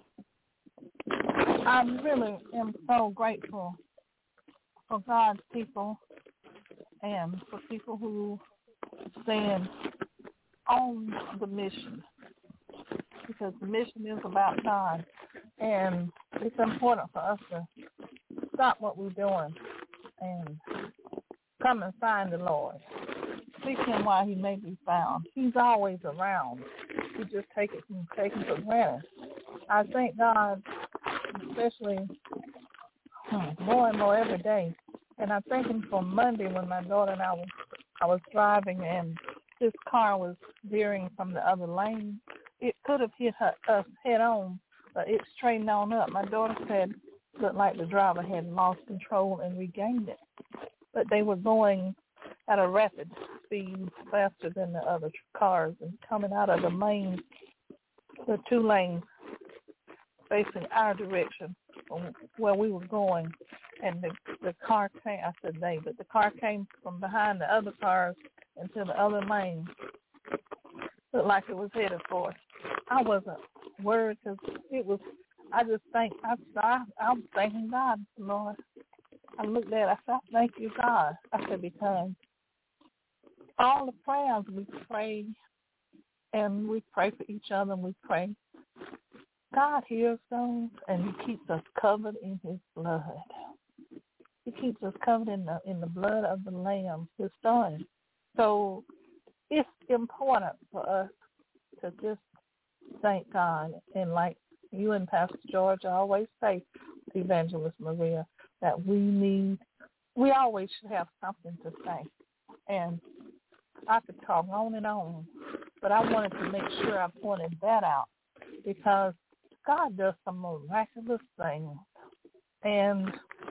I really am so grateful for God's people and for people who stand on the mission, because the mission is about God, and it's important for us to stop what we're doing and come and find the Lord. Seek him while he may be found. He's always around. We just take it for granted. I thank God, especially more and more every day. And I thank him for Monday when my daughter and I was driving and this car was veering from the other lane. It could have hit us head on, but it straightened on up. My daughter said it looked like the driver had lost control and regained it. But they were going at a rapid speed, faster than the other cars, and coming out of the two lanes facing our direction where we were going, and the car came. I said they, but the car came from behind the other cars into the other lane. Looked like it was headed for us. I wasn't worried because it was. I just think I was thanking God, Lord. I looked at it. I said, thank you, God. I said, because all the prayers we pray, and we pray for each other, and we pray, God hears those, and He keeps us covered in His blood. He keeps us covered in the blood of the Lamb, His Son. So it's important for us to just thank God. And like you and Pastor George always say, Evangelist Maria, that we always should have something to say. And I could talk on and on, but I wanted to make sure I pointed that out because God does some miraculous things. And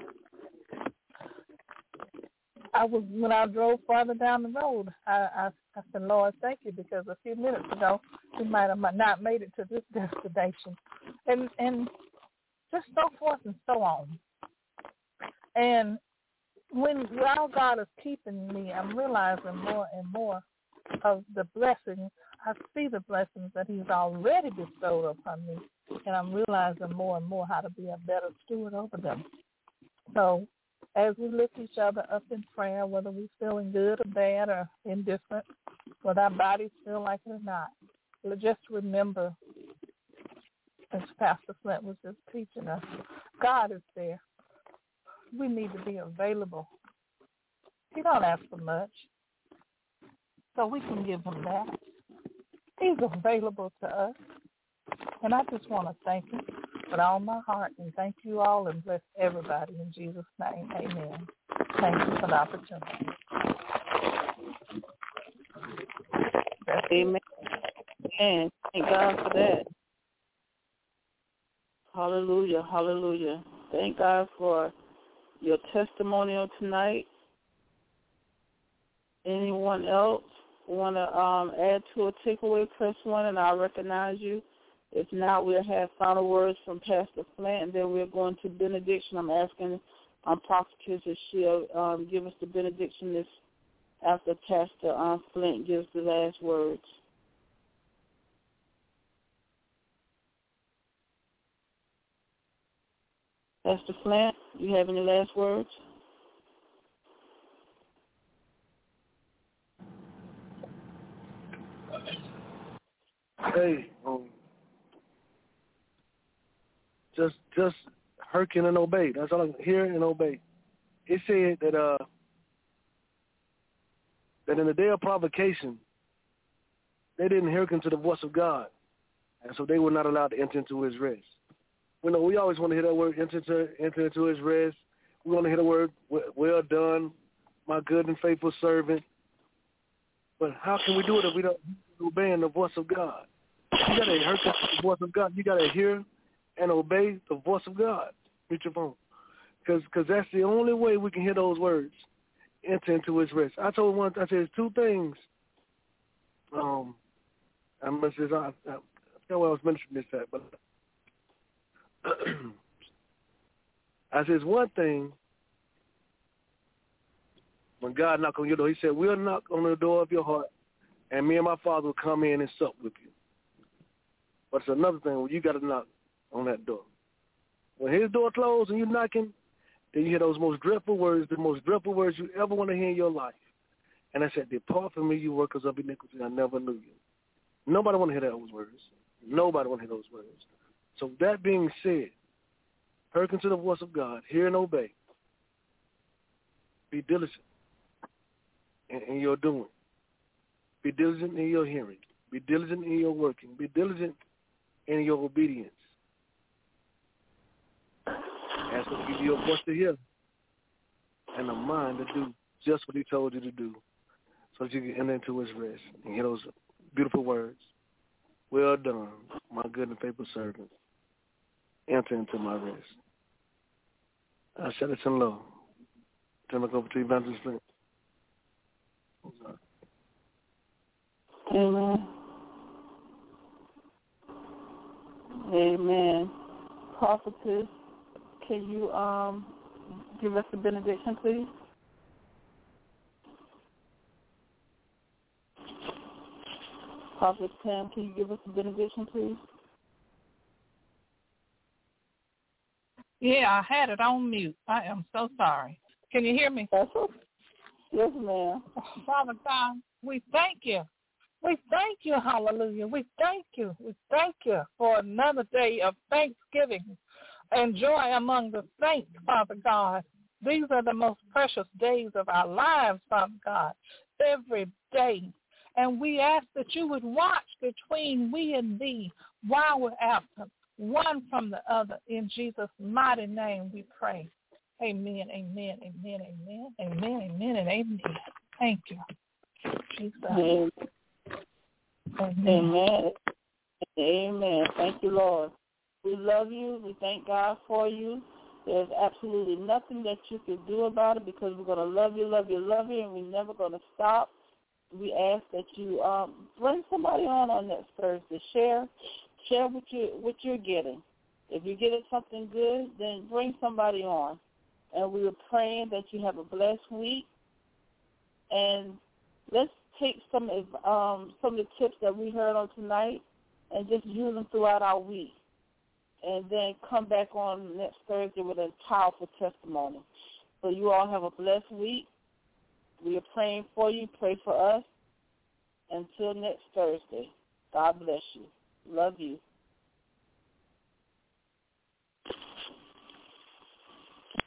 when I drove farther down the road, I said, Lord, thank you, because a few minutes ago we might have not made it to this destination, and just so forth and so on. And while God is keeping me, I'm realizing more and more of the blessings. I see the blessings that He's already bestowed upon me, and I'm realizing more and more how to be a better steward over them. So as we lift each other up in prayer, whether we're feeling good or bad or indifferent, whether our bodies feel like it or not, just remember, as Pastor Flint was just teaching us, God is there. We need to be available. He don't ask for much, so we can give Him that. He's available to us. And I just want to thank Him with all my heart, and thank you all, and bless everybody in Jesus' name. Amen. Thank you for the opportunity. Amen. Amen. Thank God for that. Hallelujah. Hallelujah. Thank God for your testimonial tonight. Anyone else want to add to a takeaway? Press 1 and I'll recognize you. If not, we'll have final words from Pastor Flint, and then we're going to benediction. I'm asking Prophetess if she'll give us the benediction this after Pastor Flint gives the last words. Pastor Flint, you have any last words? Hey, just hearken and obey. That's all I can hear and obey. It said that in the day of provocation, they didn't hearken to the voice of God, and so they were not allowed to enter into His rest. We always want to hear that word, enter into His rest. We want to hear the word, well done, my good and faithful servant. But how can we do it if we don't obey the voice of God? You got to hearken to the voice of God. You got to hear and obey the voice of God. Reach your phone. Because that's the only way we can hear those words, enter into His rest. I said there's two things. I forgot what I was mentioning this at, but I said one thing. When God knocked on your door, He said, we'll knock on the door of your heart, and me and my Father will come in and sup with you. But it's another thing when you got to knock on that door. When His door closed and you're knocking, then you hear those most dreadful words, the most dreadful words you ever want to hear in your life. And I said, depart from me, you workers of iniquity, I never knew you. Nobody want to hear those words. Nobody want to hear those words. So that being said, hearken to the voice of God, hear and obey. Be diligent in your doing. Be diligent in your hearing. Be diligent in your working. Be diligent in your obedience. Ask Him to give you a voice to hear and a mind to do just what He told you to do so that you can enter into His rest and hear those beautiful words. Well done, my good and faithful servant. Enter into my rest. I shut it in low. Turn it over to Evangelist Flint. Amen. Amen. Prophetess, can you give us the benediction, please? Prophet Tim, can you give us the benediction, please? Yeah, I had it on mute. I am so sorry. Can you hear me? That's okay. Yes, ma'am. Father God, we thank you. We thank you, hallelujah. We thank you. We thank you for another day of thanksgiving and joy among the saints, Father God. These are the most precious days of our lives, Father God, every day. And we ask that you would watch between we and thee while we're absent, one from the other. In Jesus' mighty name we pray. Amen, amen, amen, amen, amen, amen, and amen. Thank you, Jesus. Amen. Amen. Amen. Thank you, Lord. We love you. We thank God for you. There's absolutely nothing that you can do about it because we're going to love you, love you, love you, and we're never going to stop. We ask that you bring somebody on next Thursday. Share what you're getting. If you're getting something good, then bring somebody on. And we are praying that you have a blessed week. And let's take some of the tips that we heard on tonight and just use them throughout our week. And then come back on next Thursday with a powerful testimony. So you all have a blessed week. We are praying for you. Pray for us. Until next Thursday, God bless you. Love you.